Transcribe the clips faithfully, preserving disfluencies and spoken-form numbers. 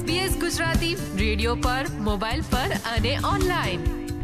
SBS Gujarati radio પર, mobile પર અને ઓનલાઈન.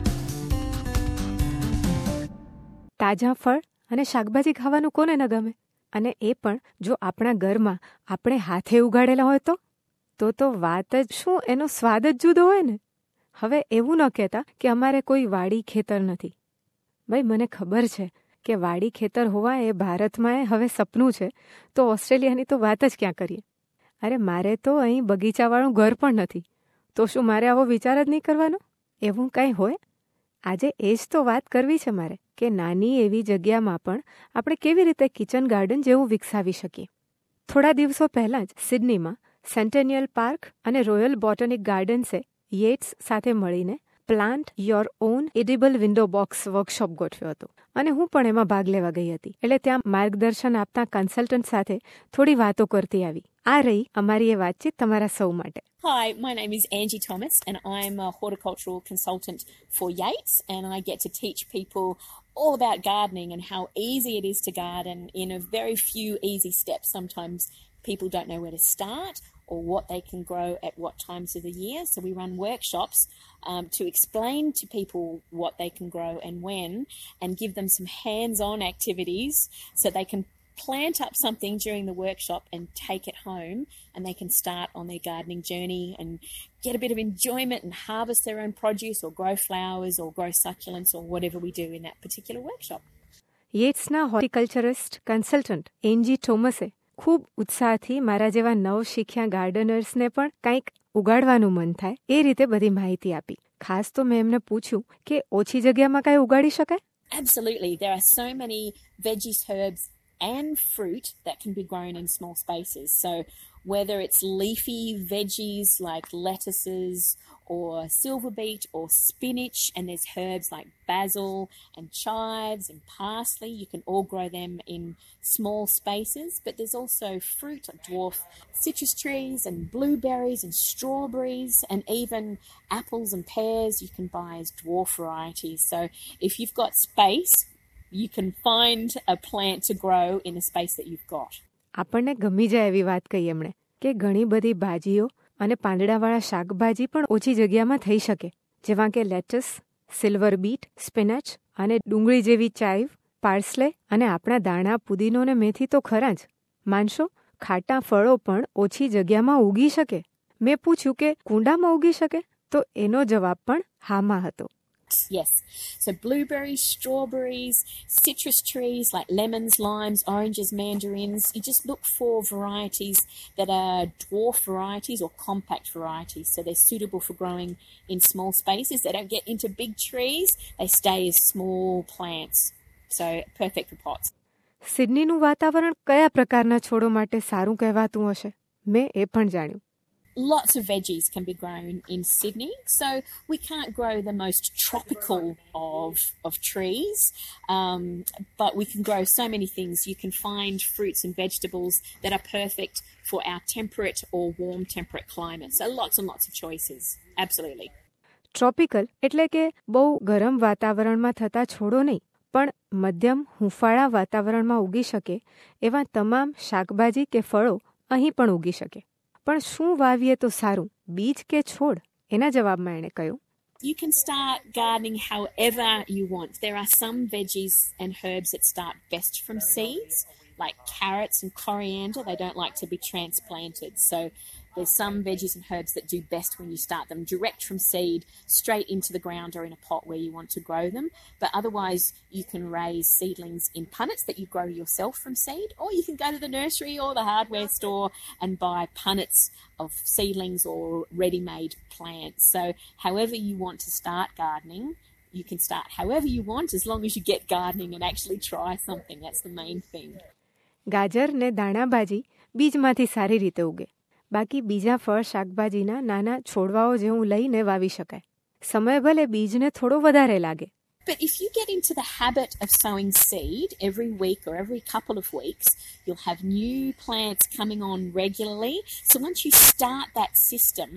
તાજા ફળ અને શાકભાજી ખાવાનું કોને ન ગમે? અને એ પણ જો આપણા ઘરમાં આપણે હાથે ઉગાડેલા હોય તો તો તો વાત જ શું, એનો સ્વાદ જ જુદો હોય ને. હવે એવું ન કહેતા કે અમારે કોઈ વાડી ખેતર નથી. ભાઈ, મને ખબર છે કે વાડી ખેતર હોવા એ ભારતમાં હવે સપનું છે, તો ઓસ્ટ્રેલિયાની તો વાત જ ક્યાં કરીએ. અરે મારે તો અહીં બગીચાવાળું ઘર પણ નથી, તો શું મારે આવો વિચાર જ નહીં કરવાનો? એવું કંઈ હોય? આજે એ જ તો વાત કરવી છે મારે કે નાની એવી જગ્યામાં પણ આપણે કેવી રીતે કિચન ગાર્ડન જેવું વિકસાવી શકીએ. થોડા દિવસો પહેલાં જ સિડનીમાં સેન્ટેનિયલ પાર્ક અને રોયલ બોટનિક ગાર્ડન્સે યેટ્સ સાથે મળીને plant your own edible window box workshop ગોઠવ્યો હતો અને હું પણ એમાં ભાગ લેવા ગઈ હતી. એટલે ત્યાં માર્ગદર્શન આપતા કન્સલ્ટન્ટ સાથે થોડી વાતો કરતી આવી. આ રહી અમારી એ વાતચીત તમારા સૌ માટે. Hi, my name is Angie Thomas and I'm a horticultural consultant for Yates, and I get to teach people all about gardening and how easy it is to garden in a very few easy steps. Sometimes people don't know where to start or what they can grow at what times of the year. So we run workshops um, to explain to people what they can grow and when, and give them some hands-on activities so they can plant up something during the workshop and take it home, and they can start on their gardening journey and get a bit of enjoyment and harvest their own produce or grow flowers or grow succulents or whatever we do in that particular workshop. યેટ્સના horticulturist consultant Angie થોમસે ખૂબ ઉત્સાહથી મારા જેવા નવ શીખ્યા ગાર્ડનર્સને પણ કંઈક ઉગાડવાનું મન થાય એ રીતે બધી માહિતી આપી. ખાસ તો મેં એમને પૂછ્યું કે ઓછી જગ્યામાં કાંઈ ઉગાડી શકાય? Absolutely. There are so many veggies, herbs and fruit that can be grown in small spaces. So whether it's leafy veggies like lettuces or silver beet or spinach, and there's herbs like basil and chives and parsley, you can all grow them in small spaces. But there's also fruit like dwarf citrus trees and blueberries and strawberries, and even apples and pears you can buy as dwarf varieties. So if you've got space, you can find a plant to grow in the space that you've got. આપણને ગમી જાય એવી વાત કહી એમણે કે ઘણી બધી ભાજીઓ અને પાંદડાવાળા શાકભાજી પણ ઓછી જગ્યામાં થઈ શકે, જેવા કે લેટસ, સિલ્વર બીટ, સ્પિનચ અને ડુંગળી જેવી ચાઈવ, પાર્સલે અને આપણા દાણા, પુદીનો ને મેથી તો ખરા જ. માનશો, ખાટા ફળો પણ ઓછી જગ્યામાં ઉગી શકે? મેં પૂછ્યું કે કુંડામાં ઉગી શકે? તો એનો જવાબ પણ હામાં હતો. Yes. So blueberries, strawberries, citrus trees like lemons, limes, oranges, mandarins. You just look for varieties that are dwarf varieties or compact varieties. So they're suitable for growing in small spaces. They don't get into big trees. They stay as small plants. So perfect for pots. સિડનીનું વાતાવરણ કયા પ્રકારના છોડો માટે સારું કહેવાતું હશે? મેં એ પણ જાણ્યું. Lots of veggies can be grown in Sydney, so we can't grow the most tropical of of trees, um, but we can grow so many things. You can find fruits and vegetables that are perfect for our temperate or warm temperate climate. So lots and lots of choices. Absolutely. Tropical એટલે કે બહુ ગરમ વાતાવરણમાં થતા છોડો નહીં, પણ મધ્યમ હુંફાળા વાતાવરણમાં ઉગી શકે એવા તમામ શાકભાજી કે ફળો અહીં પણ ઉગી શકે. પણ શું વાવીએ તો સારું, બીજ કે છોડ? એના જવાબમાં એણે કહ્યું, You can start gardening however you want. There are some veggies and herbs that start best from seeds, like carrots and coriander. They don't like to be transplanted. So there's some veggies and herbs that do best when you start them direct from seed, straight into the ground or in a pot where you want to grow them. But otherwise, you can raise seedlings in punnets that you grow yourself from seed, or you can go to the nursery or the hardware store and buy punnets of seedlings or ready-made plants. So however you want to start gardening, you can start however you want as long as you get gardening and actually try something. That's the main thing. ગાજર ને દાણા ભાજી બીજમાંથી સારી રીતે ઉગે. બાકી બીજા ફળ શાકભાજીના નાના છોડવાઓ જેવું લઈને વાવી શકાય. સમય ભલે બીજને થોડો વધારે લાગે. But if you get into the habit of sowing seed every week or every couple of weeks, you'll have new plants coming on regularly. So once you start that system,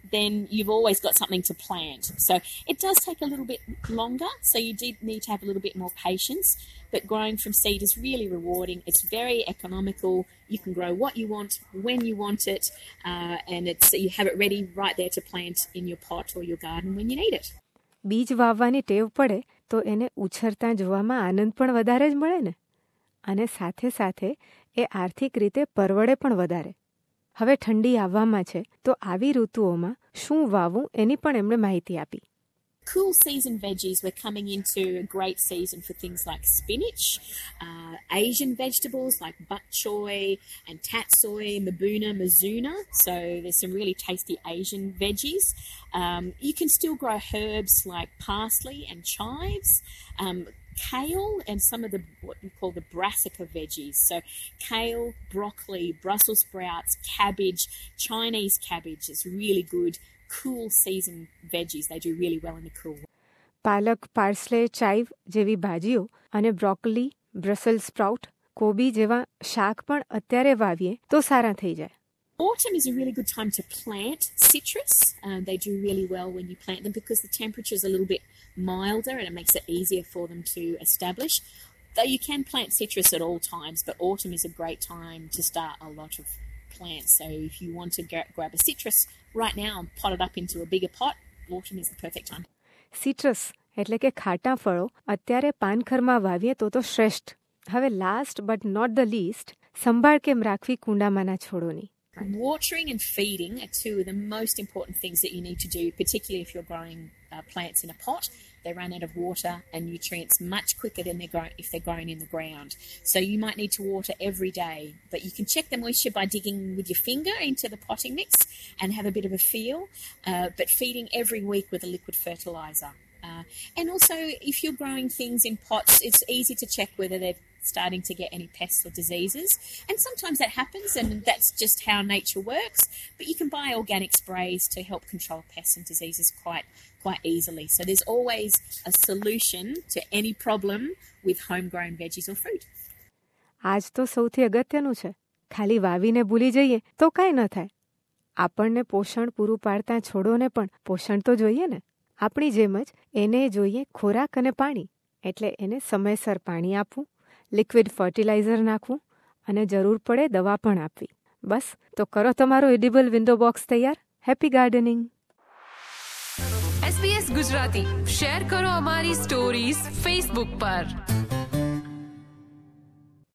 then you've always got something to plant. So it does take a little bit longer, so you did need to have a little bit more patience. But growing from seed is really rewarding. It's very economical. You can grow what you want, when you want it, uh, and it's you have it ready right there to plant in your pot or your garden when you need it. બીજ વાવવાની ટેવ પડે તો એને ઉછરતા જોવામાં આનંદ પણ વધારે જ મળે ને, અને સાથે સાથે એ આર્થિક રીતે પરવડે પણ વધારે. હવે ઠંડી આવવામાં છે તો આવી ઋતુઓમાં શું વાવવું એની પણ એમણે માહિતી આપી. Cool season veggies, we're coming into a great season for things like spinach, uh, Asian vegetables like bok choy and tatsoi, mabuna, mizuna. So there's some really tasty Asian veggies. Um, you can still grow herbs like parsley and chives, um, kale and some of the what we call the brassica veggies. So kale, broccoli, Brussels sprouts, cabbage, Chinese cabbage is really good. Cool season veggies, they do really well in the cool. પાલક, પાર્સલે, ચાઇવ જેવી ભાજીઓ અને broccoli, Brussels sprout, કોબી જેવા શાક પણ અત્યારે વાવીએ તો સારા થઈ જાય. Autumn is a really good time to plant citrus. Um, they do really well when you plant them because the temperature is a little bit milder and it makes it easier for them to establish. Though you can plant citrus at all times, but autumn is a great time to start a lot of plants. So if you want to gra- grab a citrus right now and pot it up into a bigger pot, autumn is the perfect time. Citrus એટલે કે ખાટા ફળો અત્યારે પાનખરમાં વાવીએ તો તો શ્રેષ્ઠ. હવે last but not the least, સંભાળ કેમ રાખવી કુંડામાંના છોડોની. Watering and feeding are two of the most important things that you need to do, particularly if you're growing uh, plants in a pot. They run out of water and nutrients much quicker than they're grown, if they're grown in the ground. So you might need to water every day, but you can check the moisture by digging with your finger into the potting mix and have a bit of a feel, uh, but feeding every week with a liquid fertiliser. Uh, and also, if you're growing things in pots, it's easy to check whether they're starting to get any pests or diseases. And sometimes that happens, and that's just how nature works. But you can buy organic sprays to help control pests and diseases quite quite easily. So there's always a solution to any problem with homegrown veggies or fruit. આજ તો સૌથી અગત્યનું છે. ખાલી વાવીને ભૂલી જઈએ તો કાંઈ ન થાય. આપણને પોષણ પૂરું પાડતા છોડોને પણ પોષણ તો જોઈએ ને. આપણી જેમ જ એને જોઈએ ખોરાક અને પાણી. એટલે એને સમયસર પાણી આપવું, લિક્વિડ ફર્ટિલાઇઝર નાખવું અને જરૂર પડે દવા પણ આપવી. બસ તો કરો તમારો એડિબલ વિન્ડો બોક્સ તૈયાર. Happy gardening. S B S Gujarati share કરો અમારી સ્ટોરીઝ ફેસબુક પર.